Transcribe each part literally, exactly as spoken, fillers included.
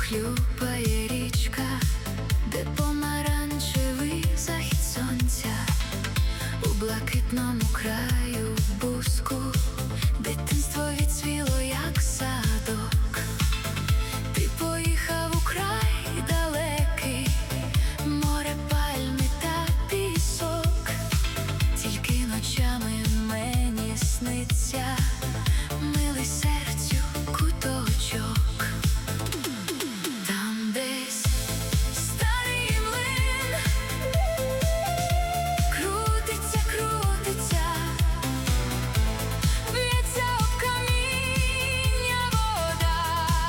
хлюпає річка, де помаранчевий захід сонця. У блакитному краю буску дитинство відцвіло, як садок. Ти поїхав у край далекий, море, пальми та пісок. Тільки ночами мені сниться милий серцю куточок. Там десь старий млин крутиться, крутиться, б'ється об каміння вода.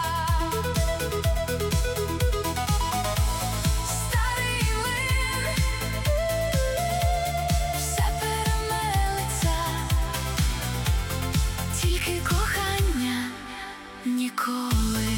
Старий млин, все перемелиться, тільки кохання ніколи.